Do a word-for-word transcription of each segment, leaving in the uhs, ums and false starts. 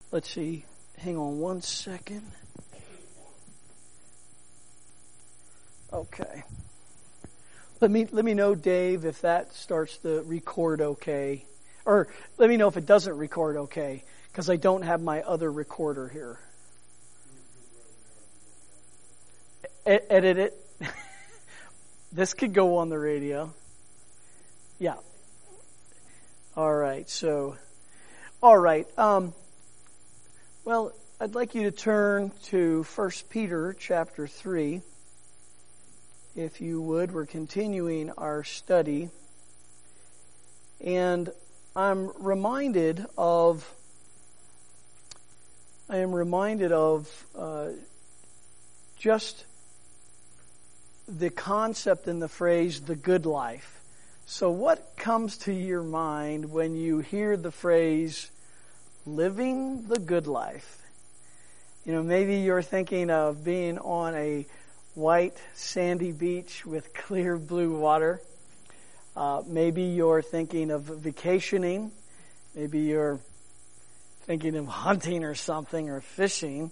Let's see. Hang on one second. Okay. Let me let me know, Dave, if that starts to record okay. Or let me know if it doesn't record okay, because I don't have my other recorder here. E- edit it. This could go on the radio. Yeah. All right. So, all right. Um, well, I'd like you to turn to First Peter chapter three. If you would, we're continuing our study. And I'm reminded of, I am reminded of uh, just the concept and the phrase, the good life. So what comes to your mind when you hear the phrase, living the good life? You know, maybe you're thinking of being on a white sandy beach with clear blue water. Uh, maybe you're thinking of vacationing. Maybe you're thinking of hunting or something or fishing.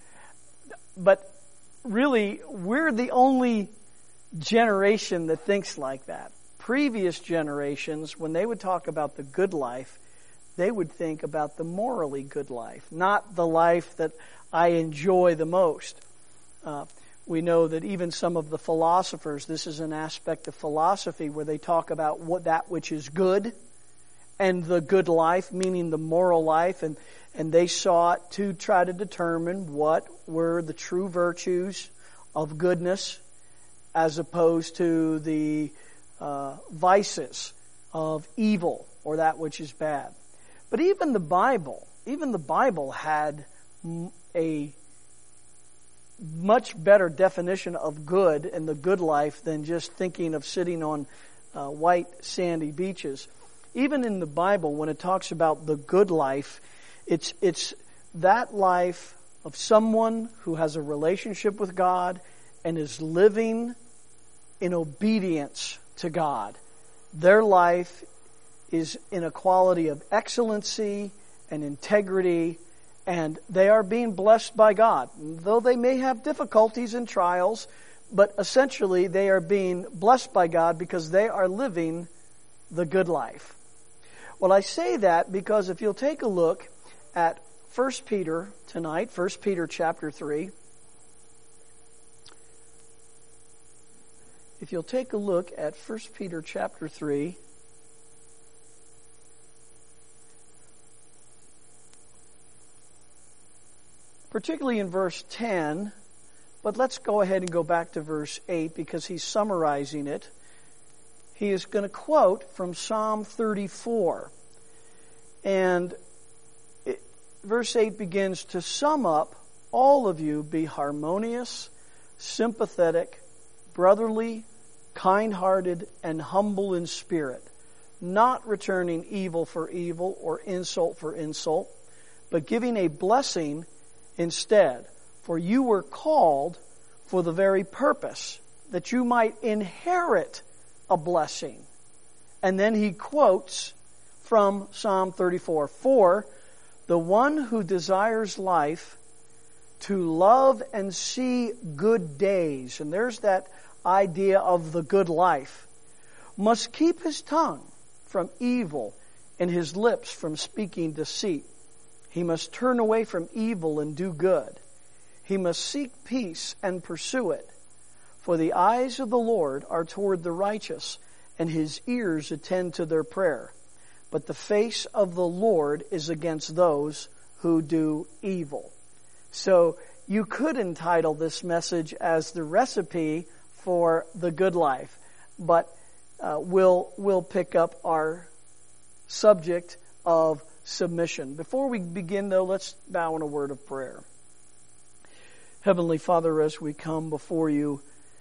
But really, we're the only generation that thinks like that. Previous generations, when they would talk about the good life, they would think about the morally good life, not the life that I enjoy the most. Uh, We know that even some of the philosophers, this is an aspect of philosophy where they talk about what that which is good and the good life, meaning the moral life, and, and they sought to try to determine what were the true virtues of goodness as opposed to the uh, vices of evil or that which is bad. But even the Bible, even the Bible had a much better definition of good and the good life than just thinking of sitting on uh, white sandy beaches. Even in the Bible, when it talks about the good life, it's it's that life of someone who has a relationship with God and is living in obedience to God. Their life is in a quality of excellency and integrity, and they are being blessed by God. Though they may have difficulties and trials, but essentially they are being blessed by God because they are living the good life. Well, I say that because if you'll take a look at First Peter tonight, First Peter chapter three. If you'll take a look at First Peter chapter three. Particularly in verse ten, but let's go ahead and go back to verse eight because he's summarizing it. He is going to quote from Psalm thirty-four. And it, verse eight begins, "To sum up, all of you be harmonious, sympathetic, brotherly, kind-hearted, and humble in spirit, not returning evil for evil or insult for insult, but giving a blessing instead. For you were called for the very purpose that you might inherit a blessing." And then he quotes from Psalm thirty-four, "For the one who desires life to love and see good days," and there's that idea of the good life, "must keep his tongue from evil and his lips from speaking deceit. He must turn away from evil and do good. He must seek peace and pursue it. For the eyes of the Lord are toward the righteous, and his ears attend to their prayer. But the face of the Lord is against those who do evil." So you could entitle this message as the recipe for the good life, but uh, we'll we'll pick up our subject of submission. Before we begin, though, let's bow in a word of prayer. Heavenly Father, as we come before you,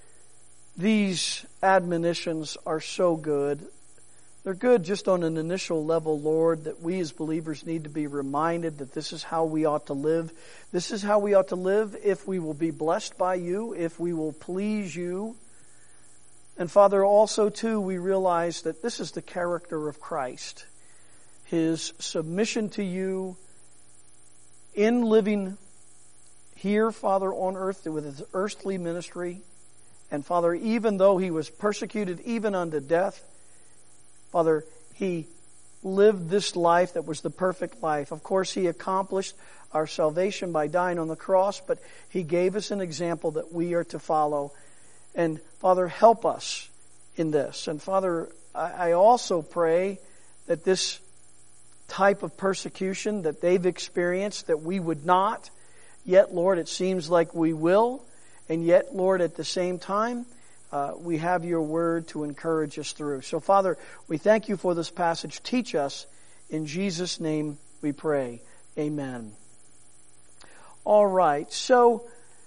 these admonitions are so good. They're good just on an initial level, Lord, that we as believers need to be reminded that this is how we ought to live. This is how we ought to live if we will be blessed by you, if we will please you. And Father, also too, we realize that this is the character of Christ. His submission to you, in living here, Father, on earth with his earthly ministry. And Father, even though he was persecuted even unto death, Father, he lived this life that was the perfect life. Of course, he accomplished our salvation by dying on the cross, but he gave us an example that we are to follow. And Father, help us in this. And Father, I also pray that this type of persecution that they've experienced, that we would not. Yet, Lord, it seems like we will. And yet, Lord, at the same time, uh, we have your word to encourage us through. So, Father, we thank you for this passage. Teach us. In Jesus' name we pray. Amen. All right. So,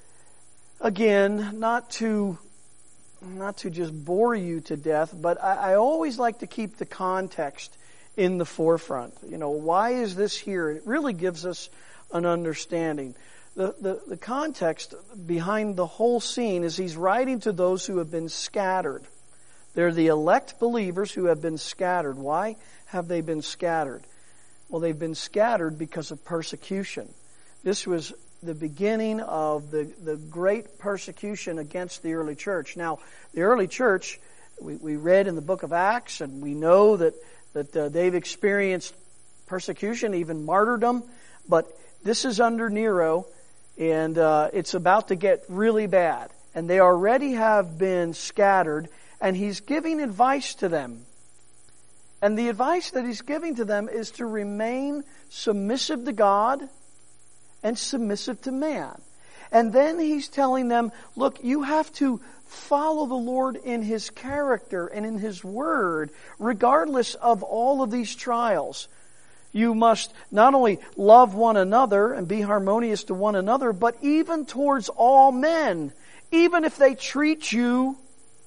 again, not to, not to just bore you to death, but I, I always like to keep the context in the forefront. You know, why is this here? It really gives us an understanding. The, the, the context behind the whole scene is he's writing to those who have been scattered. They're the elect believers who have been scattered. Why have they been scattered? Well, they've been scattered because of persecution. This was the beginning of the, the great persecution against the early church. Now, the early church, we, we read in the book of Acts, and we know that, that uh, they've experienced persecution, even martyrdom, but this is under Nero. And uh, it's about to get really bad. And they already have been scattered. And he's giving advice to them. And the advice that he's giving to them is to remain submissive to God and submissive to man. And then he's telling them, look, you have to follow the Lord in his character and in his word, regardless of all of these trials. You must not only love one another and be harmonious to one another, but even towards all men, even if they treat you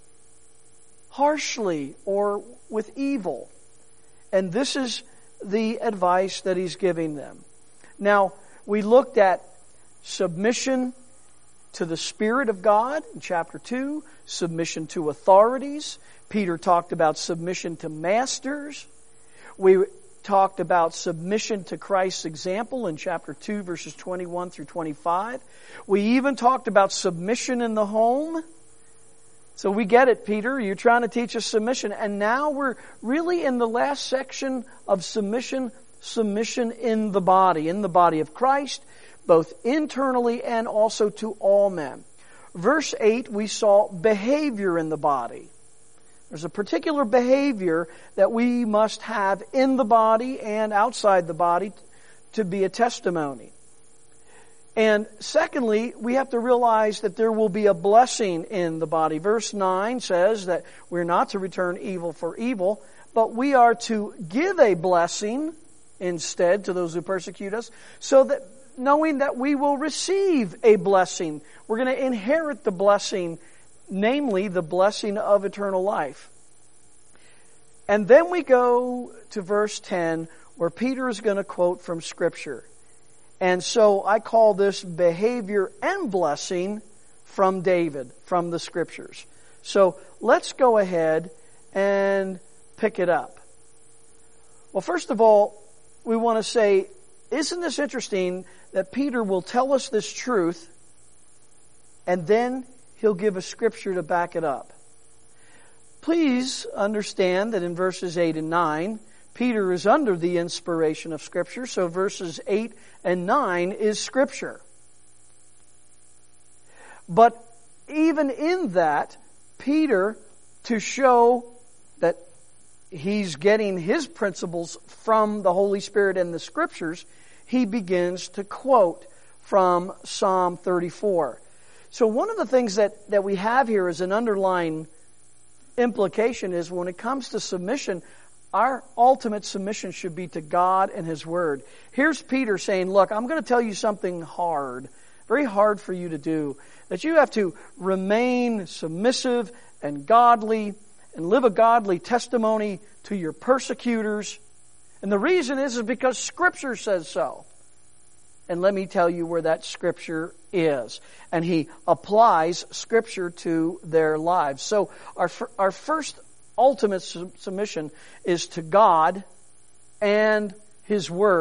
harshly or with evil. And this is the advice that he's giving them. Now, we looked at submission to the Spirit of God in chapter two, submission to authorities. Peter talked about submission to masters. We talked about submission to Christ's example in chapter two, verses twenty-one through twenty-five. We even talked about submission in the home. So we get it, Peter. You're trying to teach us submission. And now we're really in the last section of submission, submission in the body, in the body of Christ, both internally and also to all men. Verse eight, we saw behavior in the body. There's a particular behavior that we must have in the body and outside the body to be a testimony. And secondly, we have to realize that there will be a blessing in the body. Verse nine says that we're not to return evil for evil, but we are to give a blessing instead to those who persecute us, so that knowing that we will receive a blessing. We're going to inherit the blessing, namely the blessing of eternal life. And then we go to verse ten, where Peter is going to quote from Scripture. And so I call this behavior and blessing from David, from the Scriptures. So let's go ahead and pick it up. Well, first of all, we want to say, isn't this interesting that Peter will tell us this truth and then he'll give a scripture to back it up? Please understand that in verses eight and nine, Peter is under the inspiration of Scripture, so verses eight and nine is Scripture. But even in that, Peter, to show that he's getting his principles from the Holy Spirit and the Scriptures, he begins to quote from Psalm thirty-four. So one of the things that, that we have here as an underlying implication is when it comes to submission, our ultimate submission should be to God and His Word. Here's Peter saying, look, I'm going to tell you something hard, very hard for you to do, that you have to remain submissive and godly and live a godly testimony to your persecutors. And the reason is, is because Scripture says so. And let me tell you where that Scripture is. And he applies Scripture to their lives. So our our first ultimate submission is to God and His Word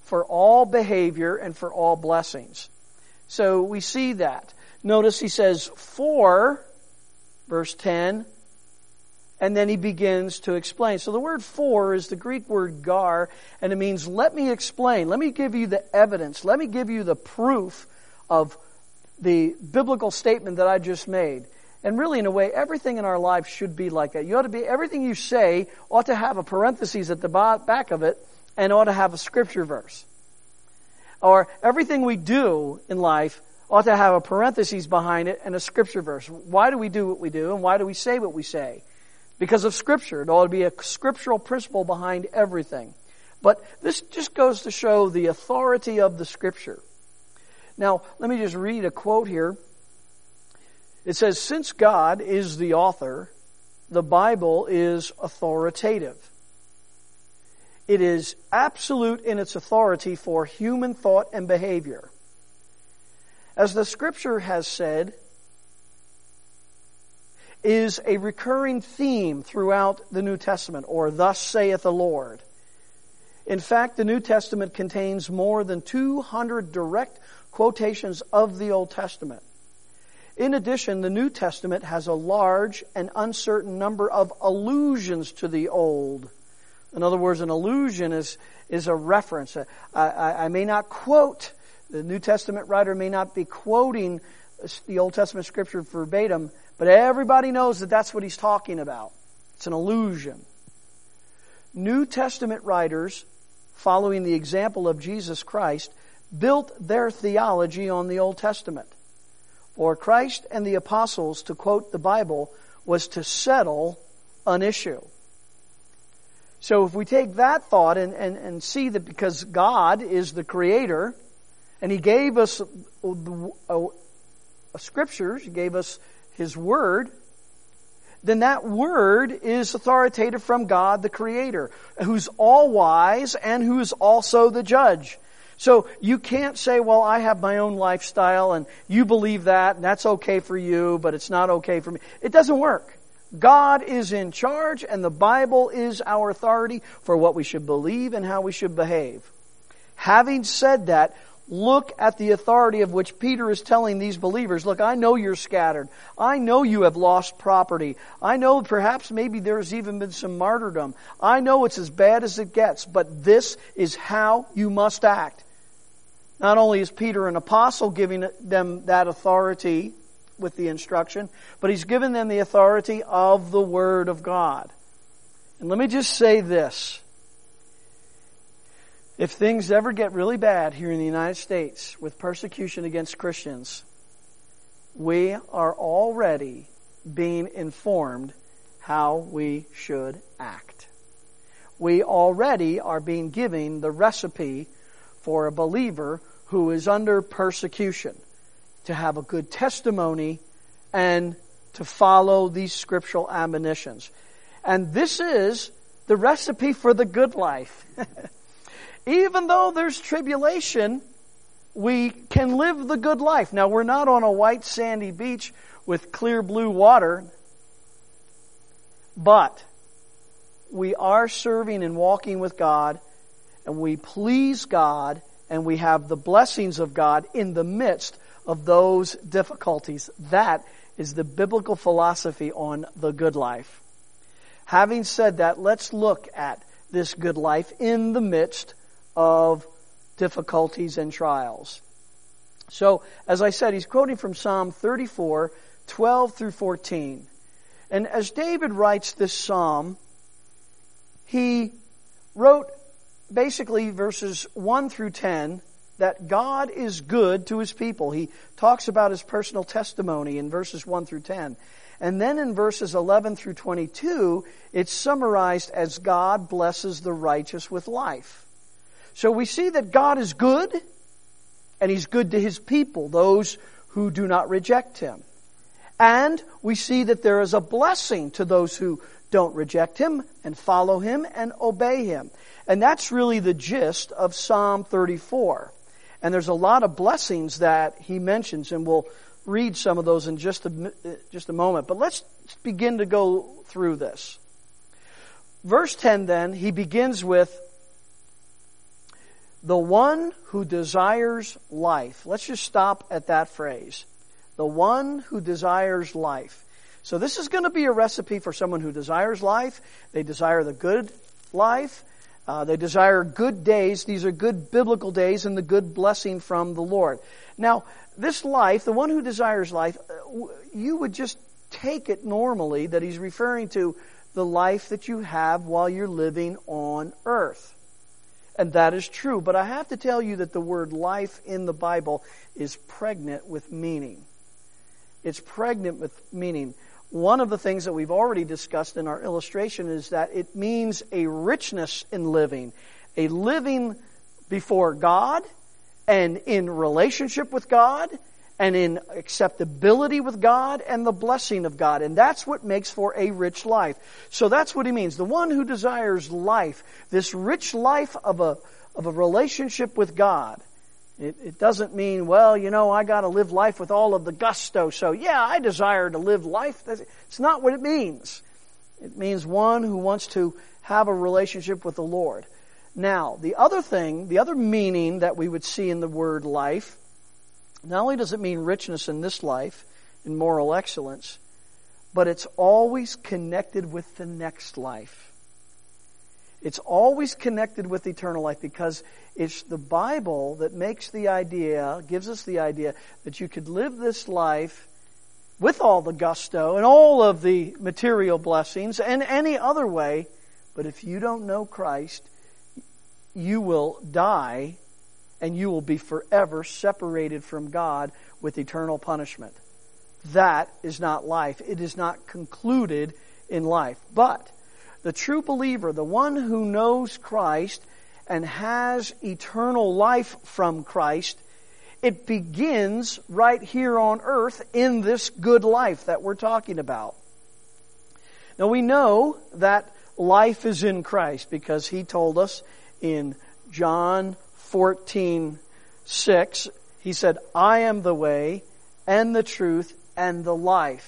for all behavior and for all blessings. So we see that. Notice he says, for, verse ten, and then he begins to explain. So the word for is the Greek word gar, and it means let me explain. Let me give you the evidence. Let me give you the proof of the biblical statement that I just made. And really, in a way, everything in our life should be like that. You ought to be, everything you say ought to have a parenthesis at the back of it and ought to have a scripture verse. Or everything we do in life ought to have a parenthesis behind it and a scripture verse. Why do we do what we do and why do we say what we say? Because of Scripture. It ought to be a scriptural principle behind everything. But this just goes to show the authority of the Scripture. Now, let me just read a quote here. It says, since God is the author, the Bible is authoritative. It is absolute in its authority for human thought and behavior. As the Scripture has said, is a recurring theme throughout the New Testament, or thus saith the Lord. In fact, the New Testament contains more than two hundred direct quotations of the Old Testament. In addition, the New Testament has a large and uncertain number of allusions to the Old. In other words, an allusion is, is a reference. I, I, I may not quote, the New Testament writer may not be quoting the Old Testament Scripture verbatim, but everybody knows that that's what he's talking about. It's an allusion. New Testament writers, following the example of Jesus Christ, built their theology on the Old Testament. For Christ and the apostles to quote the Bible was to settle an issue. So if we take that thought and, and, and see that because God is the Creator, and He gave us a, a, a scriptures, He gave us His Word, then that Word is authoritative from God, the Creator, who's all-wise and who's also the judge. So you can't say, well, I have my own lifestyle and you believe that and that's okay for you, but it's not okay for me. It doesn't work. God is in charge and the Bible is our authority for what we should believe and how we should behave. Having said that, look at the authority of which Peter is telling these believers. Look, I know you're scattered. I know you have lost property. I know perhaps maybe there's even been some martyrdom. I know it's as bad as it gets, but this is how you must act. Not only is Peter an apostle giving them that authority with the instruction, but he's given them the authority of the Word of God. And let me just say this. If things ever get really bad here in the United States with persecution against Christians, we are already being informed how we should act. We already are being given the recipe for a believer who is under persecution to have a good testimony and to follow these scriptural admonitions. And this is the recipe for the good life. Even though there's tribulation, we can live the good life. Now, we're not on a white sandy beach with clear blue water, but we are serving and walking with God, and we please God, and we have the blessings of God in the midst of those difficulties. That is the biblical philosophy on the good life. Having said that, let's look at this good life in the midst of difficulties and trials. So, as I said, he's quoting from Psalm thirty-four, twelve through fourteen. And as David writes this psalm, he wrote basically verses one through ten, that God is good to His people. He talks about His personal testimony in verses one through ten. And then in verses eleven through twenty-two, it's summarized as God blesses the righteous with life. So we see that God is good, and He's good to His people, those who do not reject Him. And we see that there is a blessing to those who don't reject Him and follow Him and obey Him. And that's really the gist of Psalm thirty-four. And there's a lot of blessings that he mentions, and we'll read some of those in just a, just a moment. But let's begin to go through this. Verse ten then, he begins with, The one who desires life. Let's just stop at that phrase. The one who desires life. So this is going to be a recipe for someone who desires life. They desire the good life. Uh, they desire good days. These are good biblical days and the good blessing from the Lord. Now, this life, the one who desires life, you would just take it normally that he's referring to the life that you have while you're living on earth. And that is true. But I have to tell you that the word life in the Bible is pregnant with meaning. It's pregnant with meaning. One of the things that we've already discussed in our illustration is that it means a richness in living. A living before God and in relationship with God and in acceptability with God and the blessing of God. And that's what makes for a rich life. So that's what he means. The one who desires life, this rich life of a, of a relationship with God. It, it doesn't mean, well, you know, I got to live life with all of the gusto, so yeah, I desire to live life. It's not what it means. It means one who wants to have a relationship with the Lord. Now, the other thing, the other meaning that we would see in the word life, not only does it mean richness in this life, in moral excellence, but it's always connected with the next life. It's always connected with eternal life because it's the Bible that makes the idea, gives us the idea that you could live this life with all the gusto and all of the material blessings and any other way, but if you don't know Christ, you will die and you will be forever separated from God with eternal punishment. That is not life. It is not concluded in life. But the true believer, the one who knows Christ and has eternal life from Christ, it begins right here on earth in this good life that we're talking about. Now we know that life is in Christ because he told us in John fourteen six, he said, I am the way and the truth and the life.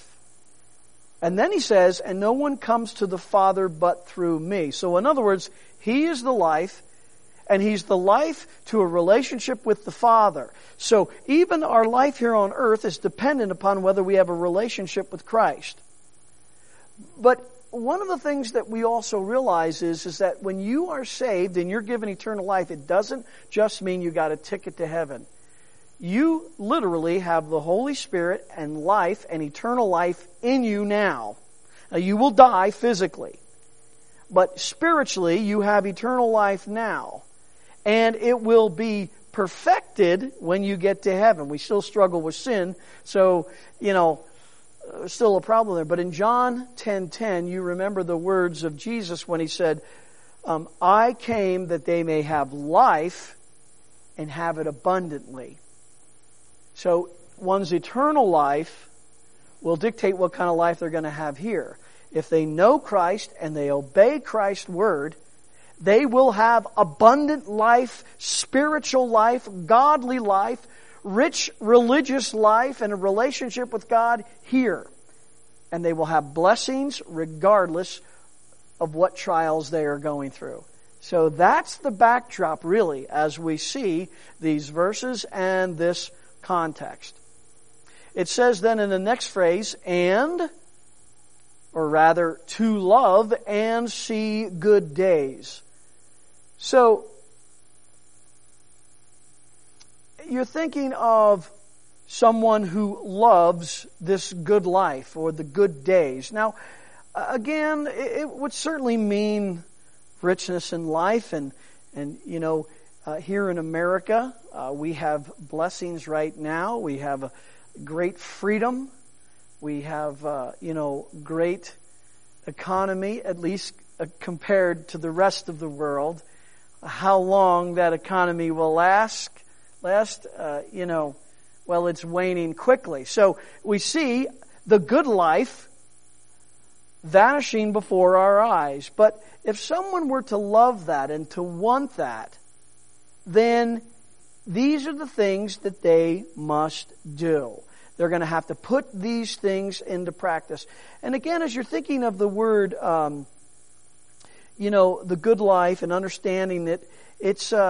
And then he says, and no one comes to the Father but through me. So in other words, he is the life, and he's the life to a relationship with the Father. So even our life here on earth is dependent upon whether we have a relationship with Christ. But one of the things that we also realize is, is that when you are saved and you're given eternal life, it doesn't just mean you got a ticket to heaven. You literally have the Holy Spirit and life and eternal life in you now. Now you will die physically, but spiritually you have eternal life now. And it will be perfected when you get to heaven. We still struggle with sin, so, you know, still a problem there. But in John ten ten, you remember the words of Jesus when he said, um, I came that they may have life and have it abundantly. So one's eternal life will dictate what kind of life they're going to have here. If they know Christ and they obey Christ's word, they will have abundant life, spiritual life, godly life, rich religious life, and a relationship with God here. And they will have blessings regardless of what trials they are going through. So that's the backdrop, really, as we see these verses and this context. It says then in the next phrase, and, or rather, to love and see good days. So, you're thinking of someone who loves this good life or the good days. Now, again, it would certainly mean richness in life and, and you know, uh, here in America, uh, we have blessings right now. We have a great freedom. We have, uh, you know, great economy, at least uh, compared to the rest of the world. How long that economy will last, last, uh, you know, well, it's waning quickly. So we see the good life vanishing before our eyes. But if someone were to love that and to want that, then these are the things that they must do. They're going to have to put these things into practice. And again, as you're thinking of the word, um, you know, the good life and understanding that it's, uh,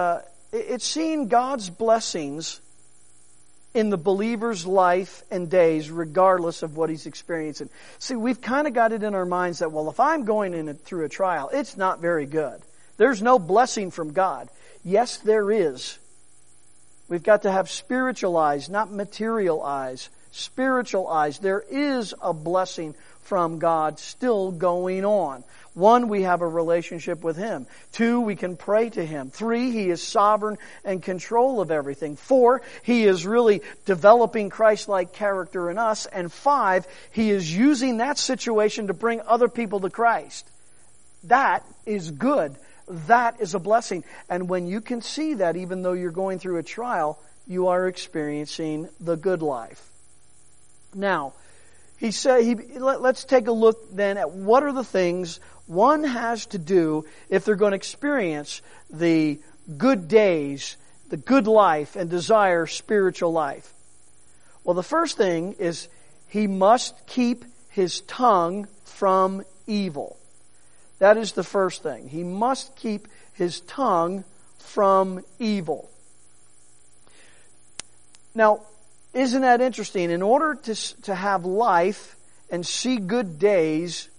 it's seeing God's blessings in the believer's life and days, regardless of what he's experiencing. See, we've kind of got it in our minds that, well, if I'm going in a, through a trial, it's not very good. There's no blessing from God. Yes, there is. We've got to have spiritual eyes, not material eyes. Spiritual eyes. There is a blessing from God still going on. One, we have a relationship with Him. Two, we can pray to Him. Three, He is sovereign and control of everything. Four, He is really developing Christ-like character in us. And five, He is using that situation to bring other people to Christ. That is good. That is a blessing. And when you can see that, even though you're going through a trial, you are experiencing the good life. Now, he said, he, let, let's take a look then at what are the things one has to do if they're going to experience the good days, the good life, and desire spiritual life. Well, the first thing is he must keep his tongue from evil. That is the first thing. He must keep his tongue from evil. Now, isn't that interesting? In order to, to have life and see good days,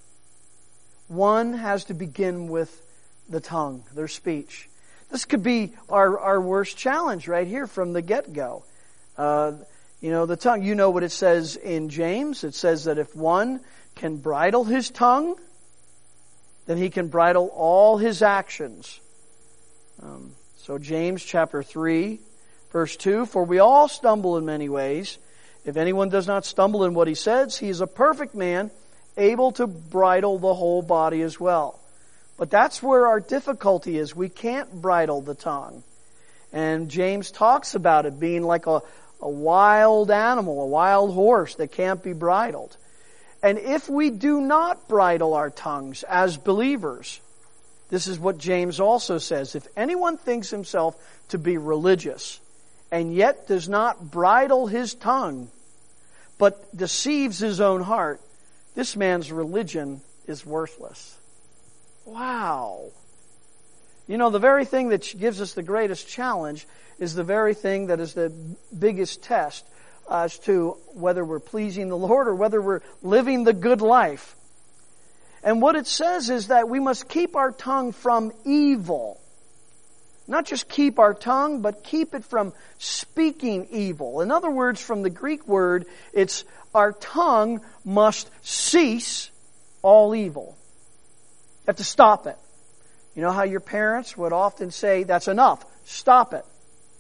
one has to begin with the tongue, their speech. This could be our, our worst challenge right here from the get-go. Uh, you know, the tongue, you know what it says in James. It says that if one can bridle his tongue, then he can bridle all his actions. Um, so James chapter three, verse two, for we all stumble in many ways. If anyone does not stumble in what he says, he is a perfect man, able to bridle the whole body as well. But that's where our difficulty is. We can't bridle the tongue. And James talks about it being like a, a wild animal, a wild horse that can't be bridled. And if we do not bridle our tongues as believers, this is what James also says. If anyone thinks himself to be religious and yet does not bridle his tongue, but deceives his own heart, this man's religion is worthless. Wow. You know, the very thing that gives us the greatest challenge is the very thing that is the biggest test as to whether we're pleasing the Lord or whether we're living the good life. And what it says is that we must keep our tongue from evil. Not just keep our tongue, but keep it from speaking evil. In other words, from the Greek word, it's our tongue must cease all evil. You have to stop it. You know how your parents would often say, that's enough, stop it.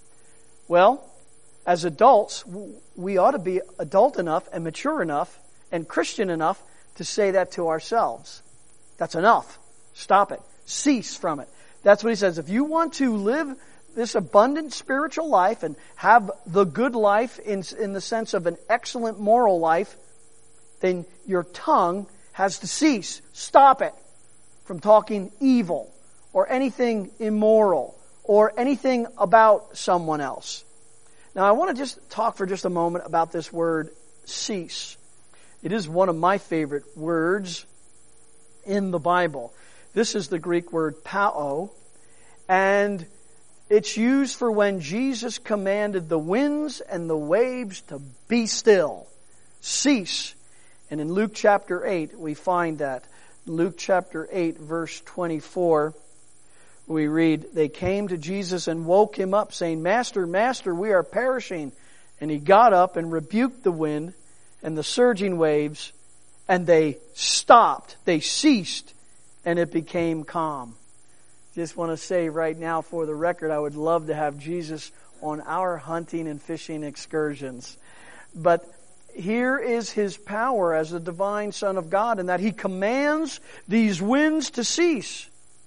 Well, as adults, we ought to be adult enough and mature enough and Christian enough to say that to ourselves. That's enough. Stop it. Cease from it. That's what he says. If you want to live this abundant spiritual life and have the good life in, in the sense of an excellent moral life, then your tongue has to cease. Stop it from talking evil or anything immoral or anything about someone else. Now, I want to just talk for just a moment about this word, cease. It is one of my favorite words in the Bible. This is the Greek word pao, and it's used for when Jesus commanded the winds and the waves to be still. Cease. And in Luke chapter eight, we find that. Luke chapter eight, verse twenty-four, we read, they came to Jesus and woke him up, saying, Master, Master, we are perishing. And he got up and rebuked the wind and the surging waves, and they stopped. They ceased, and it became calm. Just want to say right now, for the record, I would love to have Jesus on our hunting and fishing excursions. But here is His power as the divine Son of God, in that He commands these winds to cease.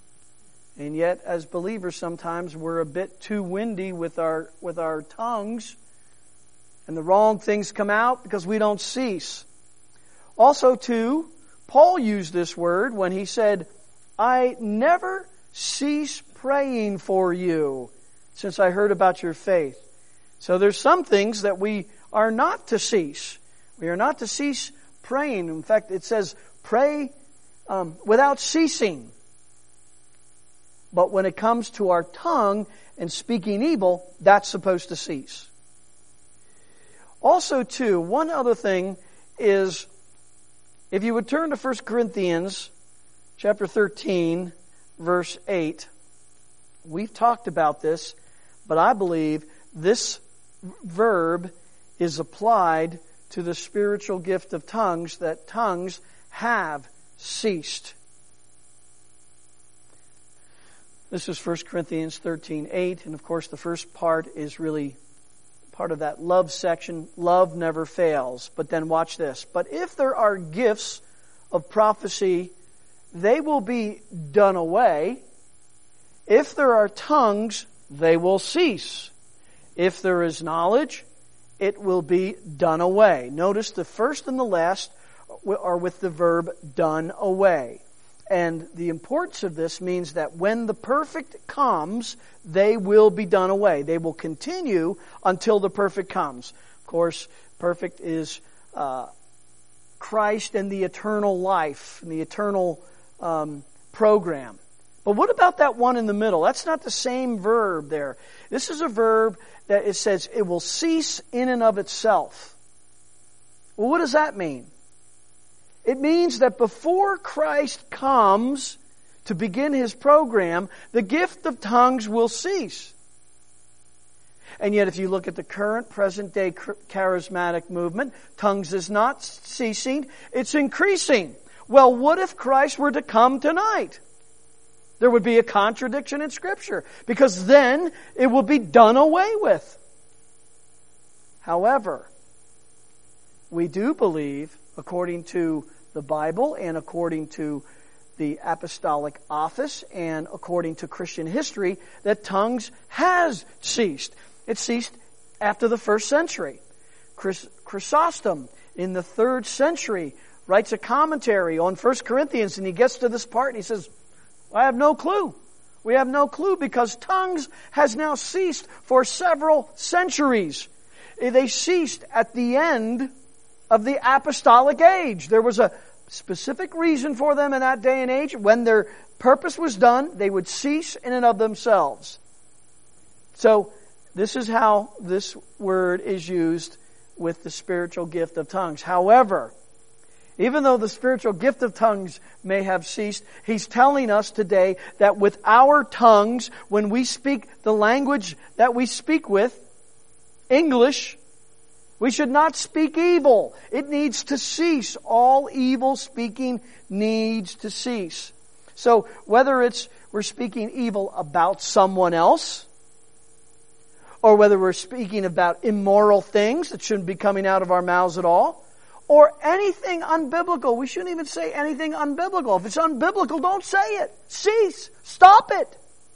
And yet, as believers, sometimes we're a bit too windy with our with our tongues, and the wrong things come out because we don't cease. Also, too, Paul used this word when he said, I never cease praying for you since I heard about your faith. So there's some things that we are not to cease. We are not to cease praying. In fact, it says, pray um, without ceasing. But when it comes to our tongue and speaking evil, that's supposed to cease. Also, too, one other thing is, if you would turn to First Corinthians chapter thirteen, verse eight, we've talked about this, but I believe this verb is applied to the spiritual gift of tongues, that tongues have ceased. This is First Corinthians thirteen eight, and of course the first part is really part of that love section. Love never fails. But then watch this. But if there are gifts of prophecy, they will be done away. If there are tongues, they will cease. If there is knowledge, it will be done away. Notice the first and the last are with the verb done away. And the importance of this means that when the perfect comes, they will be done away. They will continue until the perfect comes. Of course, perfect is uh, Christ and the eternal life, and the eternal um, program. But what about that one in the middle? That's not the same verb there. This is a verb that it says it will cease in and of itself. Well, what does that mean? It means that before Christ comes to begin His program, the gift of tongues will cease. And yet if you look at the current present day charismatic movement, tongues is not ceasing, it's increasing. Well, what if Christ were to come tonight? There would be a contradiction in Scripture, because then it will be done away with. However, we do believe, according to the Bible and according to the apostolic office and according to Christian history, that tongues has ceased. It ceased after the first century. Chrysostom in the third century writes a commentary on First Corinthians, and he gets to this part and he says, I have no clue. We have no clue because tongues has now ceased for several centuries. They ceased at the end of the apostolic age. There was a specific reason for them in that day and age. When their purpose was done, they would cease in and of themselves. So, this is how this word is used with the spiritual gift of tongues. However, even though the spiritual gift of tongues may have ceased, He's telling us today that with our tongues, when we speak the language that we speak with, English, we should not speak evil. It needs to cease. All evil speaking needs to cease. So whether it's we're speaking evil about someone else, or whether we're speaking about immoral things that shouldn't be coming out of our mouths at all, or anything unbiblical. We shouldn't even say anything unbiblical. If it's unbiblical, don't say it. Cease. Stop it.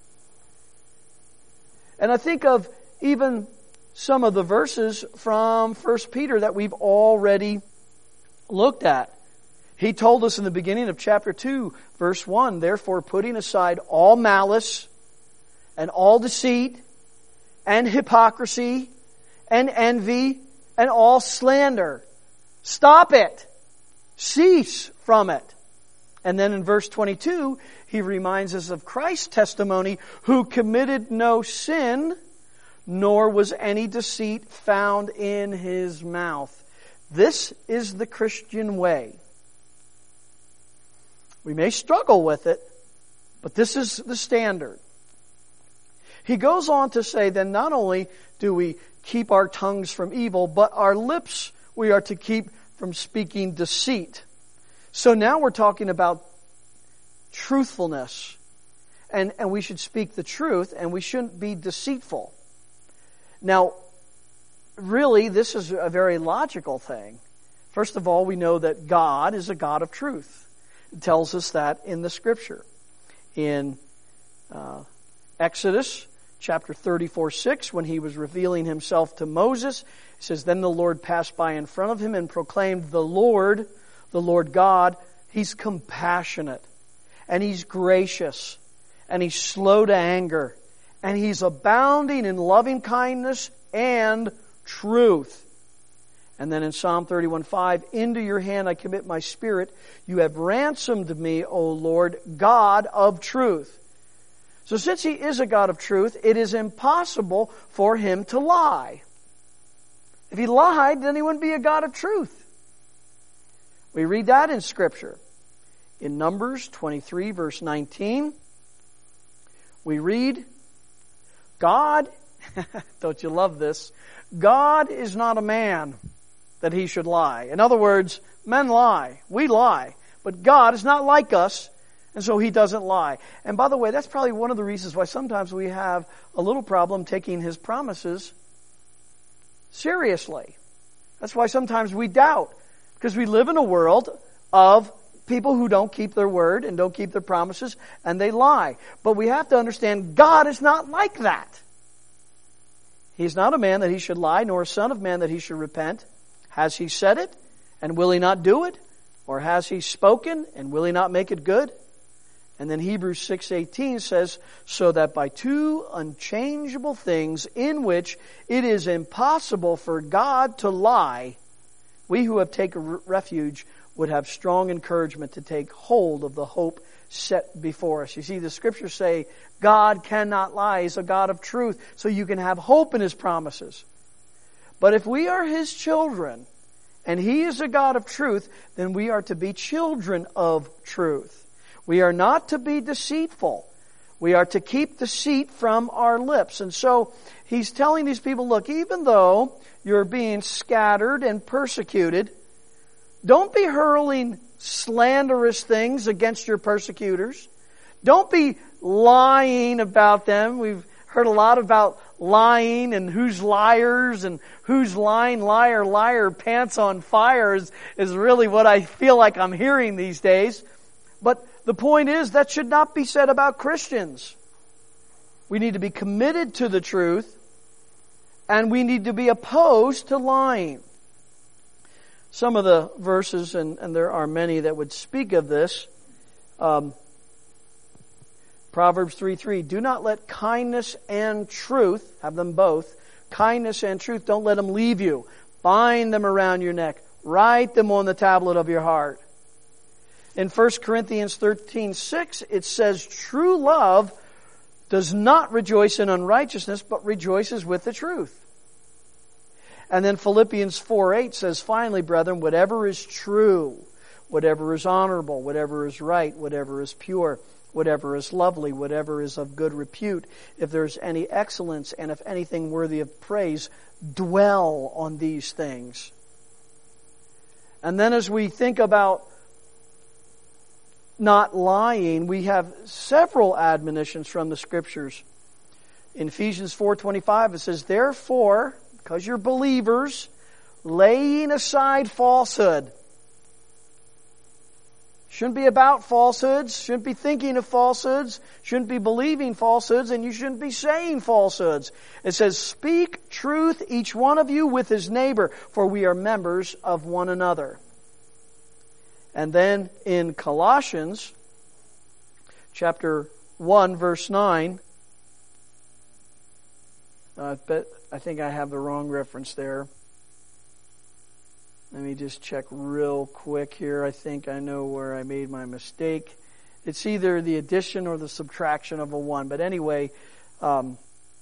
And I think of even some of the verses from First Peter that we've already looked at. He told us in the beginning of chapter two, verse one, therefore putting aside all malice and all deceit and hypocrisy and envy and all slander. Stop it. Cease from it. And then in verse twenty-two, he reminds us of Christ's testimony, who committed no sin, nor was any deceit found in His mouth. This is the Christian way. We may struggle with it, but this is the standard. He goes on to say, then not only do we keep our tongues from evil, but our lips we are to keep from speaking deceit. So now we're talking about truthfulness. And, and we should speak the truth, and we shouldn't be deceitful. Now, really, this is a very logical thing. First of all, we know that God is a God of truth. It tells us that in the Scripture. In uh, Exodus chapter thirty-four six, when He was revealing Himself to Moses, it says, then the Lord passed by in front of him and proclaimed, the Lord, the Lord God, He's compassionate, and He's gracious, and He's slow to anger, and He's abounding in loving kindness and truth. And then in Psalm thirty-one five, into your hand I commit my spirit. You have ransomed me, O Lord, God of truth. So since He is a God of truth, it is impossible for Him to lie. If He lied, then He wouldn't be a God of truth. We read that in Scripture. In Numbers twenty-three, verse nineteen, we read, God, don't you love this? God is not a man that He should lie. In other words, men lie. We lie. But God is not like us, and so He doesn't lie. And by the way, that's probably one of the reasons why sometimes we have a little problem taking His promises seriously. That's why sometimes we doubt. Because we live in a world of people who don't keep their word and don't keep their promises, and they lie. But we have to understand God is not like that. He is not a man that He should lie, nor a son of man that He should repent. Has He said it, and will He not do it? Or has He spoken, and will He not make it good? And then Hebrews six eighteen says, so that by two unchangeable things in which it is impossible for God to lie, we who have taken refuge would have strong encouragement to take hold of the hope set before us. You see, the Scriptures say God cannot lie. He's a God of truth, so you can have hope in His promises. But if we are His children, and He is a God of truth, then we are to be children of truth. We are not to be deceitful. We are to keep deceit from our lips. And so He's telling these people, look, even though you're being scattered and persecuted, don't be hurling slanderous things against your persecutors. Don't be lying about them. We've heard a lot about lying and who's liars and who's lying, liar, liar, pants on fire is, is really what I feel like I'm hearing these days. But the point is that should not be said about Christians. We need to be committed to the truth, and we need to be opposed to lying. Some of the verses, and, and there are many that would speak of this. Um, Proverbs three three, do not let kindness and truth, have them both, kindness and truth, don't let them leave you. Bind them around your neck. Write them on the tablet of your heart. In First Corinthians thirteen six, it says, true love does not rejoice in unrighteousness, but rejoices with the truth. And then Philippians four eight says, finally, brethren, whatever is true, whatever is honorable, whatever is right, whatever is pure, whatever is lovely, whatever is of good repute, if there's any excellence and if anything worthy of praise, dwell on these things. And then as we think about not lying, we have several admonitions from the Scriptures. In Ephesians four twenty-five, it says, therefore, because you're believers, laying aside falsehood. Shouldn't be about falsehoods, shouldn't be thinking of falsehoods, shouldn't be believing falsehoods, and you shouldn't be saying falsehoods. It says, speak truth, each one of you with his neighbor, for we are members of one another. And then in Colossians chapter one, verse nine, uh, but I think I have the wrong reference there. Let me just check real quick here. I think I know where I made my mistake. It's either the addition or the subtraction of a one. But anyway, um,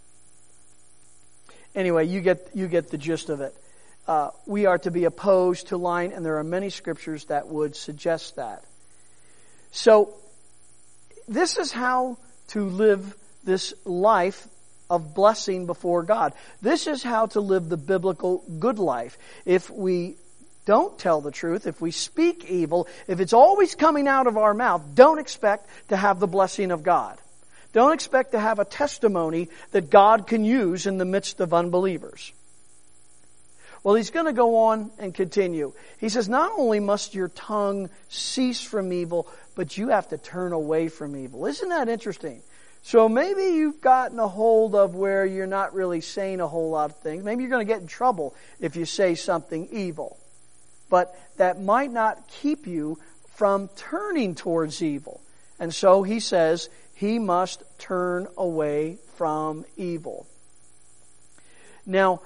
anyway, you get you get the gist of it. Uh, we are to be opposed to lying, and there are many scriptures that would suggest that. So, this is how to live this life of blessing before God. This is how to live the biblical good life. If we don't tell the truth, if we speak evil, if it's always coming out of our mouth, don't expect to have the blessing of God. Don't expect to have a testimony that God can use in the midst of unbelievers. Well, he's going to go on and continue. He says, not only must your tongue cease from evil, but you have to turn away from evil. Isn't that interesting? So maybe you've gotten a hold of where you're not really saying a whole lot of things. Maybe you're going to get in trouble if you say something evil. But that might not keep you from turning towards evil. And so he says he must turn away from evil. Now,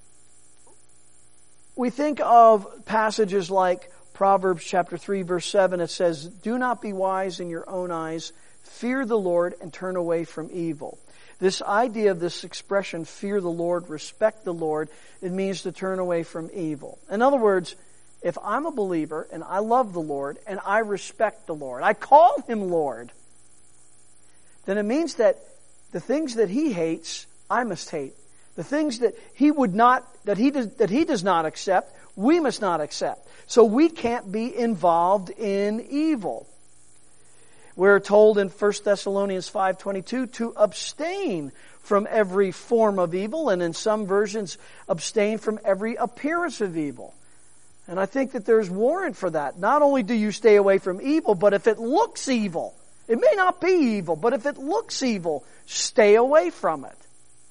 we think of passages like Proverbs chapter three, verse seven. It says, do not be wise in your own eyes. fear the Lord and turn away from evil. This idea of this expression, fear the Lord, respect the Lord, it means to turn away from evil. In other words, if I'm a believer and I love the Lord and I respect the Lord, I call Him Lord, then it means that the things that He hates, I must hate. The things that He would not, that He does, that He does not accept, we must not accept. So we can't be involved in evil. We're told in First Thessalonians five twenty-two to abstain from every form of evil, and in some versions, abstain from every appearance of evil. And I think that there's warrant for that. Not only do you stay away from evil, but if it looks evil, it may not be evil, but if it looks evil, stay away from it.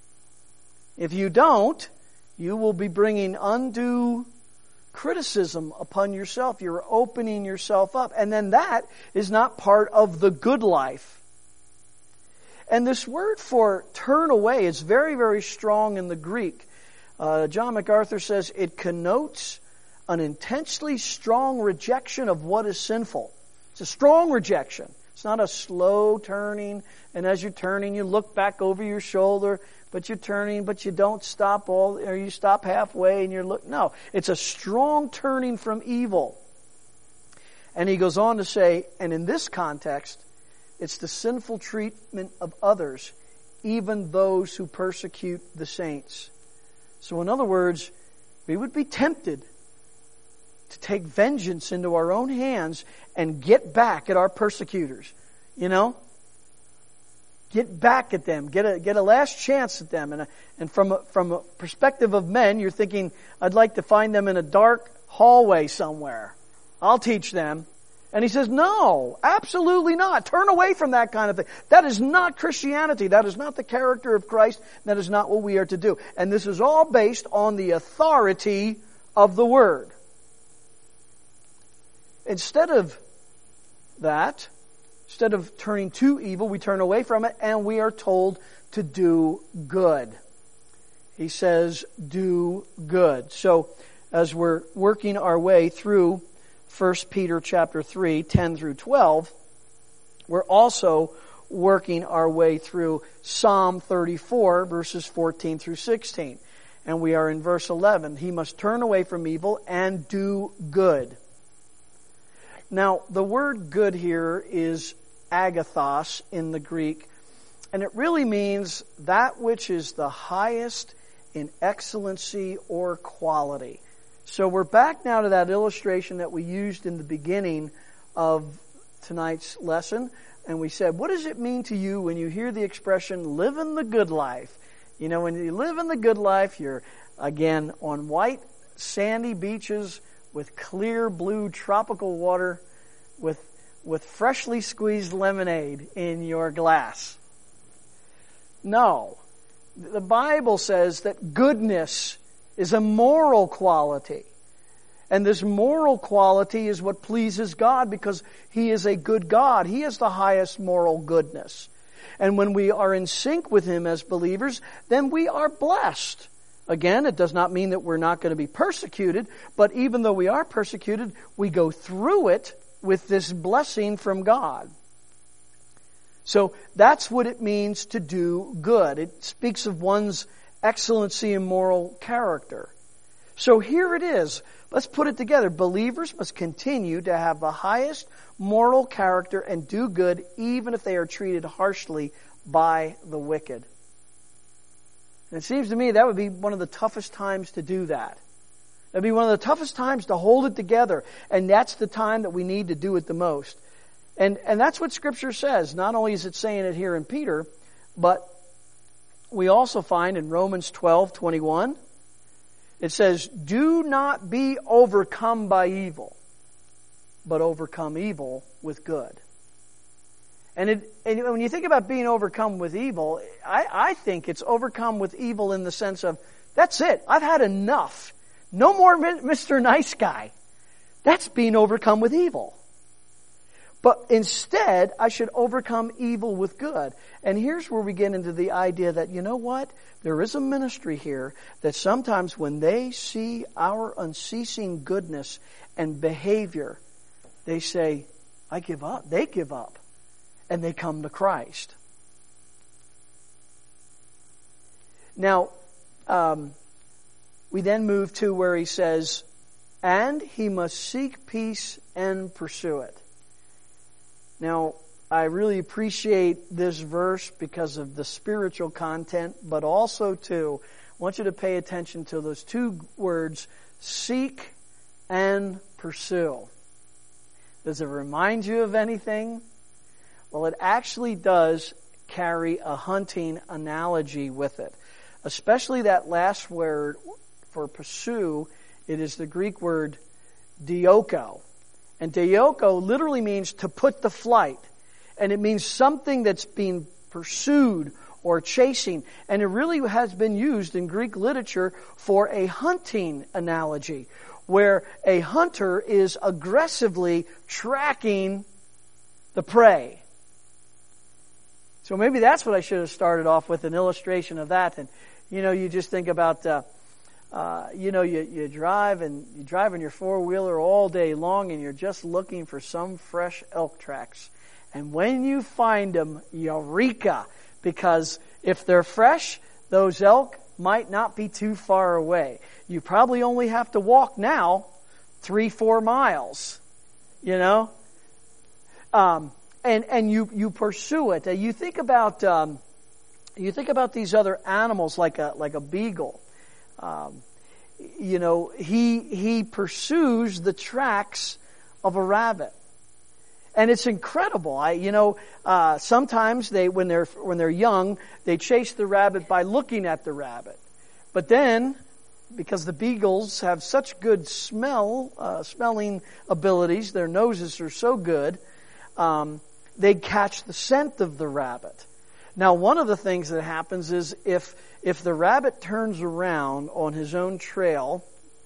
If you don't, you will be bringing undue criticism upon yourself. You're opening yourself up. And then that is not part of the good life. And this word for turn away is very, very strong in the Greek. Uh, John MacArthur says it connotes an intensely strong rejection of what is sinful. It's a strong rejection. It's not a slow turning, and as you're turning, you look back over your shoulder, but you're turning, but you don't stop all, or you stop halfway and you're look. No, it's a strong turning from evil. And he goes on to say, and in this context, it's the sinful treatment of others, even those who persecute the saints. So in other words, we would be tempted to take vengeance into our own hands and get back at our persecutors. You know? Get back at them. Get a, get a last chance at them. And, a, and from, a, from a perspective of men, you're thinking, I'd like to find them in a dark hallway somewhere. I'll teach them. And he says, no, absolutely not. Turn away from that kind of thing. That is not Christianity. That is not the character of Christ. That is not what we are to do. And this is all based on the authority of the Word. Instead of that, instead of turning to evil, we turn away from it and we are told to do good. He says, do good. So, as we're working our way through First Peter chapter three, ten through twelve, we're also working our way through Psalm thirty-four, verses fourteen through sixteen. And we are in verse eleven. He must turn away from evil and do good. Now, the word good here is agathos in the Greek, and it really means that which is the highest in excellency or quality. So we're back now to that illustration that we used in the beginning of tonight's lesson, and we said, what does it mean to you when you hear the expression, living the good life? You know, when you live in the good life, you're, again, on white, sandy beaches with clear blue tropical water with with freshly squeezed lemonade in your glass. No. The Bible says that goodness is a moral quality. And this moral quality is what pleases God because He is a good God. He is the highest moral goodness. And when we are in sync with Him as believers, then we are blessed. Again, it does not mean that we're not going to be persecuted, but even though we are persecuted, we go through it with this blessing from God. So that's what it means to do good. It speaks of one's excellency and moral character. So here it is. Let's put it together. Believers must continue to have the highest moral character and do good even if they are treated harshly by the wicked. And it seems to me that would be one of the toughest times to do that. It'd be one of the toughest times to hold it together. And that's the time that we need to do it the most. And, and that's what Scripture says. Not only is it saying it here in Peter, but we also find in Romans twelve twenty-one, it says, do not be overcome by evil, but overcome evil with good. And, it, and when you think about being overcome with evil, I, I think it's overcome with evil in the sense of, that's it, I've had enough. No more Mister Nice Guy. That's being overcome with evil. But instead, I should overcome evil with good. And here's where we get into the idea that, you know what? There is a ministry here that sometimes when they see our unceasing goodness and behavior, they say, I give up. They give up. and they come to Christ. Now, um, we then move to where he says, and he must seek peace and pursue it. Now, I really appreciate this verse because of the spiritual content, but also too, I want you to pay attention to those two words, seek and pursue. Does it remind you of anything? Well, it actually does carry a hunting analogy with it. Especially that last word for pursue, it is the Greek word dioko. And dioko literally means to put to flight. And it means something that's being pursued or chasing. And it really has been used in Greek literature for a hunting analogy, where a hunter is aggressively tracking the prey. So maybe that's what I should have started off with, an illustration of that. And, you know, you just think about, uh, uh, you know, you, you drive and you drive in your four-wheeler all day long and you're just looking for some fresh elk tracks. And when you find them, eureka! Because if they're fresh, those elk might not be too far away. You probably only have to walk now three, four miles, you know? Um, and, and you, you pursue it. Uh, you think about, um, you think about these other animals like a, like a beagle. Um, you know, he, he pursues the tracks of a rabbit. And it's incredible. I, you know, uh, sometimes they, when they're, when they're young, they chase the rabbit by looking at the rabbit. But then, because the beagles have such good smell, uh, smelling abilities, their noses are so good, um, they catch the scent of the rabbit. Now, one of the things that happens is if, if the rabbit turns around on his own trail,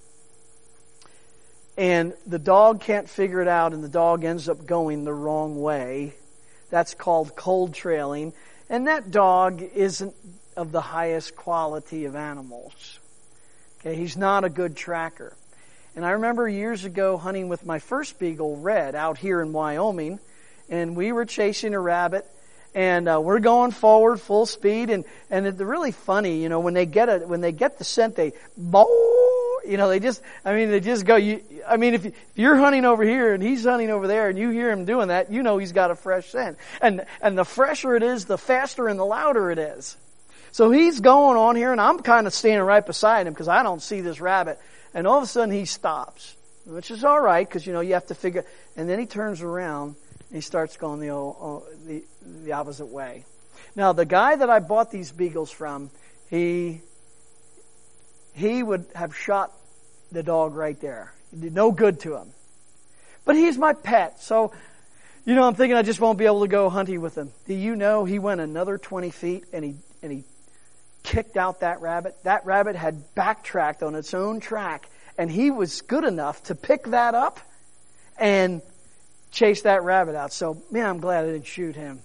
and the dog can't figure it out and the dog ends up going the wrong way, that's called cold trailing. And that dog isn't of the highest quality of animals. Okay, he's not a good tracker. And I remember years ago hunting with my first beagle, Red, out here in Wyoming, and we were chasing a rabbit, and uh, we're going forward full speed, and and it's really funny, you know, when they get it, when they get the scent, they bow. You know, they just, I mean, they just go, you, I mean, if, if you're hunting over here and he's hunting over there and you hear him doing that, you know he's got a fresh scent. And, and the fresher it is, the faster and the louder it is. So he's going on here and I'm kind of standing right beside him because I don't see this rabbit. And all of a sudden he stops, which is all right because, you know, you have to figure, and then he turns around and he starts going the, oh, the, the opposite way. Now, the guy that I bought these beagles from, he, he would have shot the dog right there. It did no good to him. But he's my pet, so, you know, I'm thinking I just won't be able to go hunting with him. Do you know he went another twenty feet and he, and he kicked out that rabbit? That rabbit had backtracked on its own track, and he was good enough to pick that up and chase that rabbit out. So, man, I'm glad I didn't shoot him.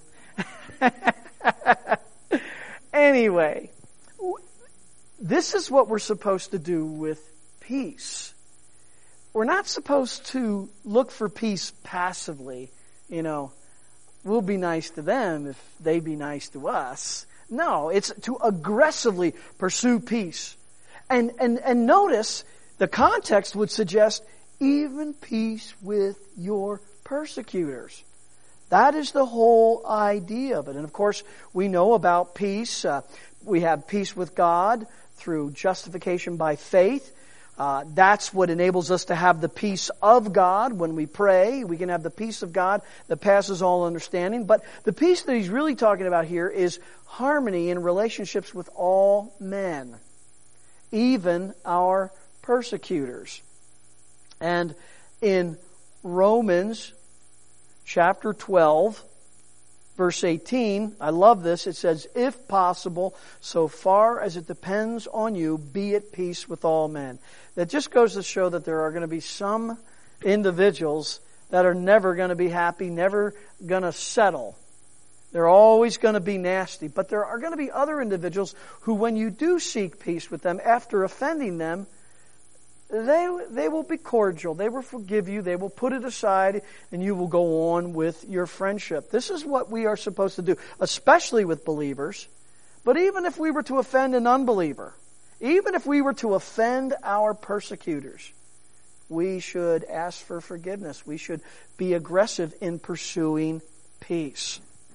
Anyway, this is what we're supposed to do with peace. We're not supposed to look for peace passively. You know, we'll be nice to them if they be nice to us. No, it's to aggressively pursue peace. And, and, and notice the context would suggest even peace with your persecutors. That is the whole idea of it. And of course, we know about peace. Uh, we have peace with God through justification by faith. Uh, that's what enables us to have the peace of God when we pray. We can have the peace of God that passes all understanding. But the peace that he's really talking about here is harmony in relationships with all men, even our persecutors. And in Romans chapter twelve, verse eighteen, I love this. It says, if possible, so far as it depends on you, be at peace with all men. That just goes to show that there are going to be some individuals that are never going to be happy, never going to settle. They're always going to be nasty. But there are going to be other individuals who, when you do seek peace with them after offending them, they they will be cordial. They will forgive you. They will put it aside, and you will go on with your friendship. This is what we are supposed to do, especially with believers. But even if we were to offend an unbeliever, even if we were to offend our persecutors, we should ask for forgiveness. We should be aggressive in pursuing peace.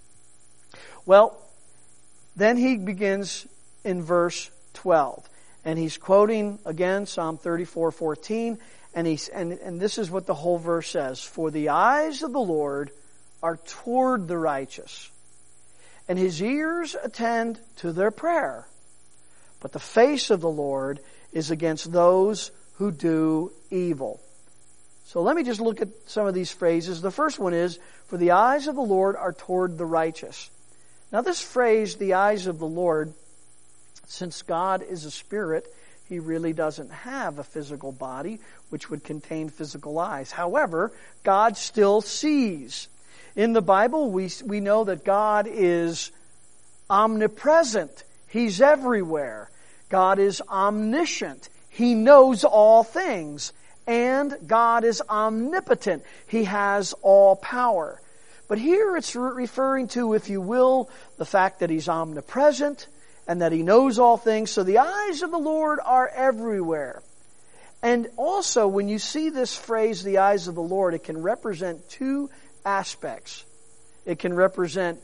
Well, then he begins in verse twelve. And he's quoting, again, Psalm thirty-four fourteen. And, he's, and, and this is what the whole verse says. For the eyes of the Lord are toward the righteous, and His ears attend to their prayer. But the face of the Lord is against those who do evil. So let me just look at some of these phrases. The first one is, for the eyes of the Lord are toward the righteous. Now this phrase, the eyes of the Lord, since God is a spirit, He really doesn't have a physical body which would contain physical eyes. However, God still sees. In the Bible, we, we know that God is omnipresent. He's everywhere. God is omniscient. He knows all things. And God is omnipotent. He has all power. But here it's referring to, if you will, the fact that He's omnipresent and that He knows all things. So the eyes of the Lord are everywhere. And also, when you see this phrase, the eyes of the Lord, it can represent two aspects. It can represent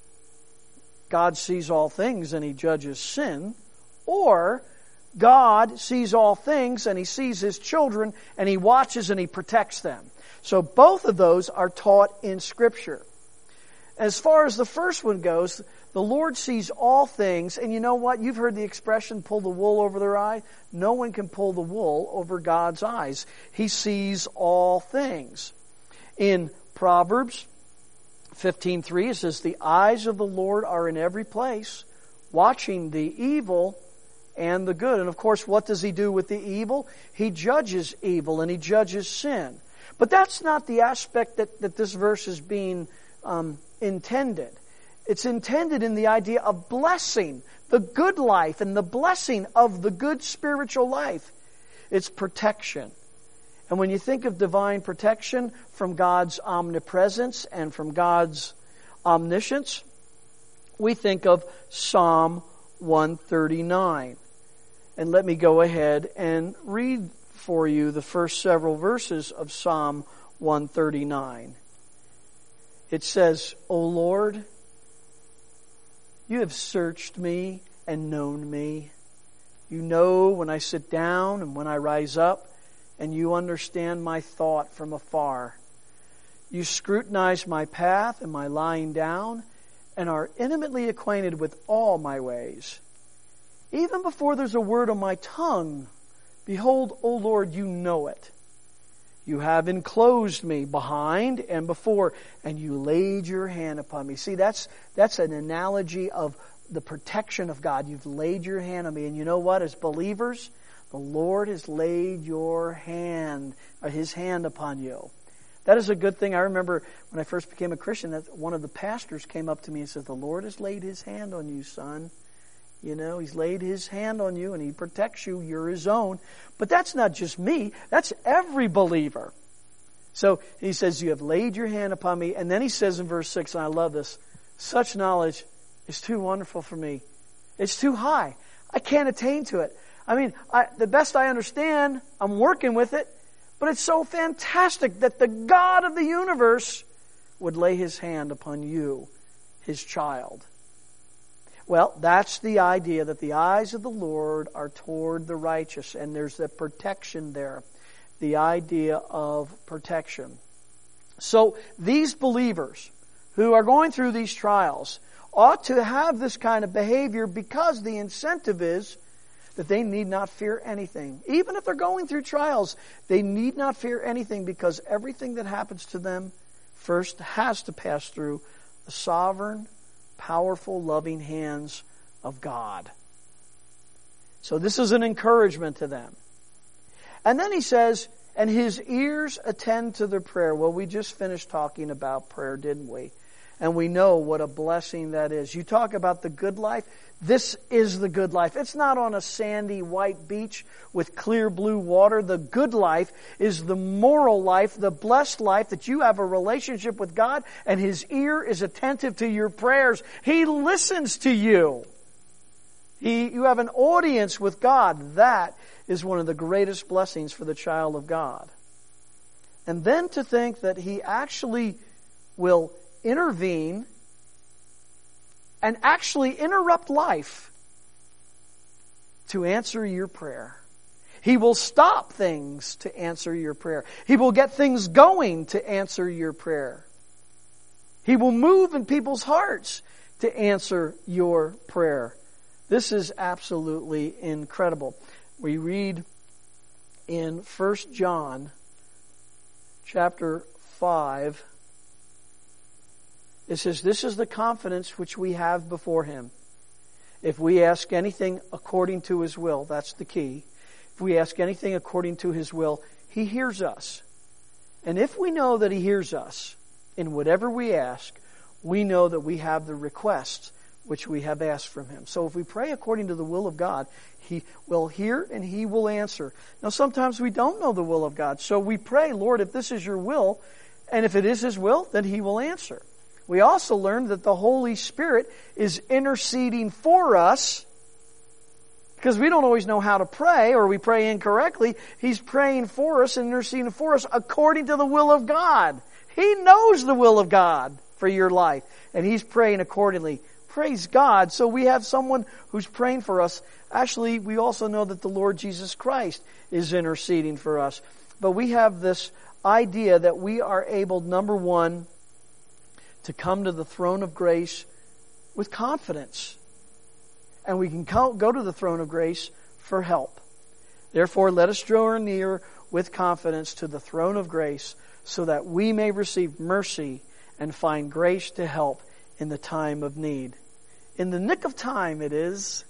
God sees all things and He judges sin, or God sees all things and He sees His children and He watches and He protects them. So both of those are taught in Scripture. As far as the first one goes, the Lord sees all things, and you know what? You've heard the expression, pull the wool over their eye. No one can pull the wool over God's eyes. He sees all things. In Proverbs fifteen three, it says, the eyes of the Lord are in every place, watching the evil and the good. And of course, what does He do with the evil? He judges evil and He judges sin. But that's not the aspect that, that this verse is being um, intended. It's intended in the idea of blessing, the good life and the blessing of the good spiritual life. It's protection. And when you think of divine protection from God's omnipresence and from God's omniscience, we think of Psalm one thirty-nine. And let me go ahead and read for you the first several verses of Psalm one thirty-nine. It says, O Lord, You have searched me and known me. You know when I sit down and when I rise up, and You understand my thought from afar. You scrutinize my path and my lying down, and are intimately acquainted with all my ways. Even before there's a word on my tongue, behold, O Lord, You know it. You have enclosed me behind and before, and You laid Your hand upon me. See, that's that's an analogy of the protection of God. You've laid Your hand on me. And you know what? As believers, the Lord has laid your hand, or His hand upon you. That is a good thing. I remember when I first became a Christian, that one of the pastors came up to me and said, the Lord has laid His hand on you, son. You know, He's laid His hand on you and He protects you. You're His own. But that's not just me. That's every believer. So He says, you have laid Your hand upon me. And then He says in verse six, and I love this, such knowledge is too wonderful for me. It's too high. I can't attain to it. I mean, I, the best I understand, I'm working with it. But it's so fantastic that the God of the universe would lay His hand upon you, His child. Well, that's the idea, that the eyes of the Lord are toward the righteous, and there's the protection there, the idea of protection. So these believers who are going through these trials ought to have this kind of behavior, because the incentive is that they need not fear anything. Even if they're going through trials, they need not fear anything, because everything that happens to them first has to pass through the sovereign, powerful, loving hands of God. So this is an encouragement to them. And then he says, and His ears attend to their prayer. Well, we just finished talking about prayer, didn't we? And we know what a blessing that is. You talk about the good life. This is the good life. It's not on a sandy white beach with clear blue water. The good life is the moral life, the blessed life that you have a relationship with God and His ear is attentive to your prayers. He listens to you. He, you have an audience with God. That is one of the greatest blessings for the child of God. And then to think that He actually will intervene and actually interrupt life to answer your prayer. He will stop things to answer your prayer. He will get things going to answer your prayer. He will move in people's hearts to answer your prayer. This is absolutely incredible. We read in First John chapter five, it says, "This is the confidence which we have before Him. If we ask anything according to His will," that's the key. If we ask anything according to His will, He hears us. And if we know that He hears us in whatever we ask, we know that we have the requests which we have asked from Him. So if we pray according to the will of God, He will hear and He will answer. Now sometimes we don't know the will of God, so we pray, "Lord, if this is your will," and if it is His will, then He will answer. We also learned that the Holy Spirit is interceding for us because we don't always know how to pray, or we pray incorrectly. He's praying for us and interceding for us according to the will of God. He knows the will of God for your life, and He's praying accordingly. Praise God. So we have someone who's praying for us. Actually, we also know that the Lord Jesus Christ is interceding for us. But we have this idea that we are able, number one, to come to the throne of grace with confidence. And we can go to the throne of grace for help. Therefore, let us draw near with confidence to the throne of grace so that we may receive mercy and find grace to help in the time of need. In the nick of time it is.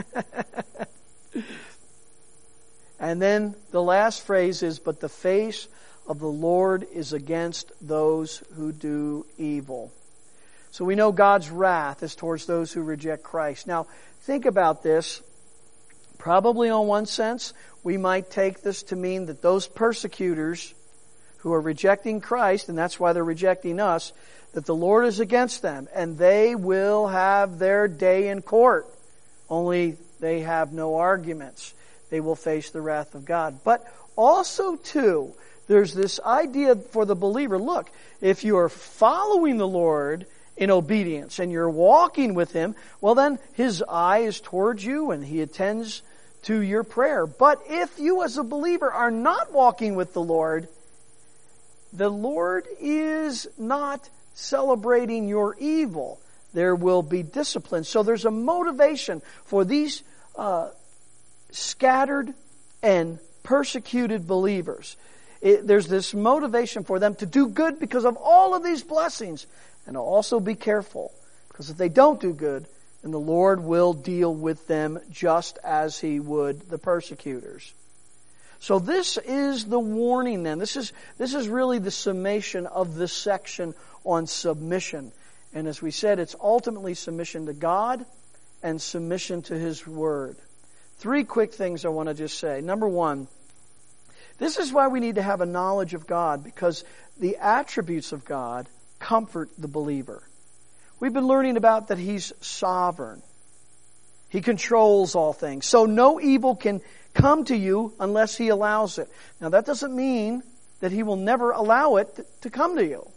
And then the last phrase is, "But the face of the Lord is against those who do evil." So we know God's wrath is towards those who reject Christ. Now, think about this. Probably on one sense, we might take this to mean that those persecutors who are rejecting Christ, and that's why they're rejecting us, that the Lord is against them, and they will have their day in court. Only they have no arguments. They will face the wrath of God. But also, too, there's this idea for the believer. Look, if you are following the Lord in obedience and you're walking with Him, well then His eye is towards you and He attends to your prayer. But if you as a believer are not walking with the Lord, the Lord is not celebrating your evil. There will be discipline. So there's a motivation for these uh, scattered and persecuted believers. It, there's this motivation for them to do good because of all of these blessings. And to also be careful, because if they don't do good, then the Lord will deal with them just as He would the persecutors. So this is the warning then. This is, this is really the summation of this section on submission. And as we said, it's ultimately submission to God and submission to His Word. Three quick things I want to just say. Number one, this is why we need to have a knowledge of God, because the attributes of God comfort the believer. We've been learning about that He's sovereign. He controls all things. So no evil can come to you unless He allows it. Now that doesn't mean that He will never allow it to come to you.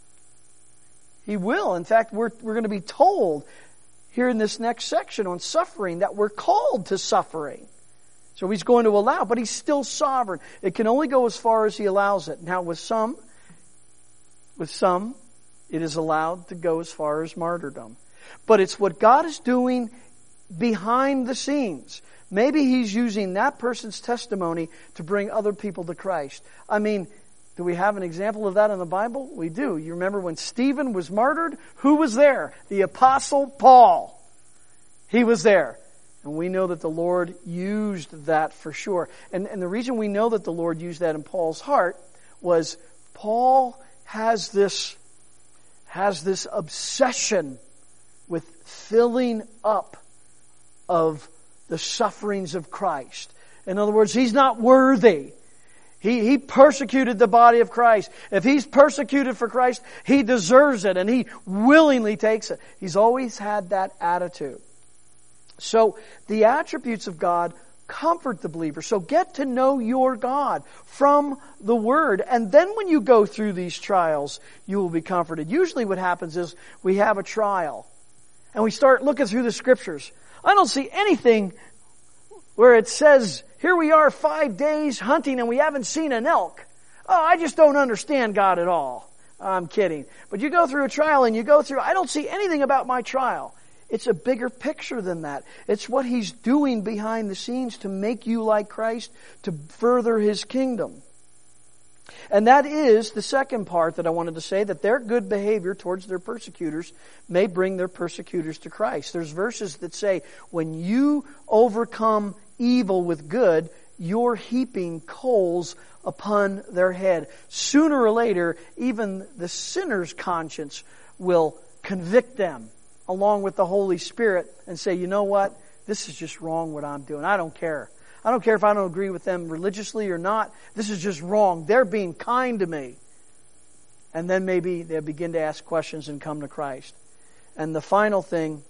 He will. In fact, we're, we're going to be told here in this next section on suffering that we're called to suffering. So He's going to allow, but He's still sovereign. It can only go as far as He allows it. Now with some, with some, it is allowed to go as far as martyrdom. But it's what God is doing behind the scenes. Maybe He's using that person's testimony to bring other people to Christ. I mean, do we have an example of that in the Bible? We do. You remember when Stephen was martyred? Who was there? The Apostle Paul. He was there. And we know that the Lord used that for sure. And, and the reason we know that the Lord used that in Paul's heart was Paul has this, has this obsession with filling up of the sufferings of Christ. In other words, he's not worthy. He, he persecuted the body of Christ. If he's persecuted for Christ, he deserves it, and he willingly takes it. He's always had that attitude. So the attributes of God comfort the believer. So get to know your God from the Word. And then when you go through these trials, you will be comforted. Usually what happens is we have a trial and we start looking through the Scriptures. I don't see anything where it says, here we are five days hunting and we haven't seen an elk. Oh, I just don't understand God at all. I'm kidding. But you go through a trial and you go through, I don't see anything about my trial. It's a bigger picture than that. It's what He's doing behind the scenes to make you like Christ, to further His kingdom. And that is the second part that I wanted to say, that their good behavior towards their persecutors may bring their persecutors to Christ. There's verses that say, when you overcome evil with good, you're heaping coals upon their head. Sooner or later, even the sinner's conscience will convict them along with the Holy Spirit and say, you know what? This is just wrong what I'm doing. I don't care. I don't care if I don't agree with them religiously or not. This is just wrong. They're being kind to me. And then maybe they'll begin to ask questions and come to Christ. And the final thing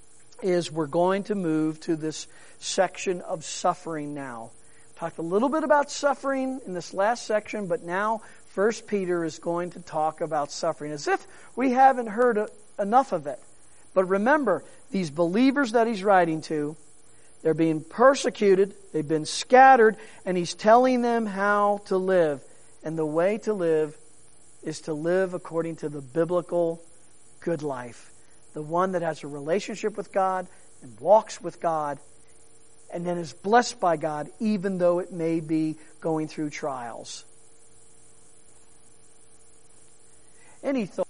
is we're going to move to this section of suffering now. Talked a little bit about suffering in this last section, but now First Peter is going to talk about suffering as if we haven't heard enough of it. But remember, these believers that he's writing to, they're being persecuted, they've been scattered, and he's telling them how to live. And the way to live is to live according to the biblical good life. The one that has a relationship with God and walks with God and then is blessed by God even though it may be going through trials. Any thoughts?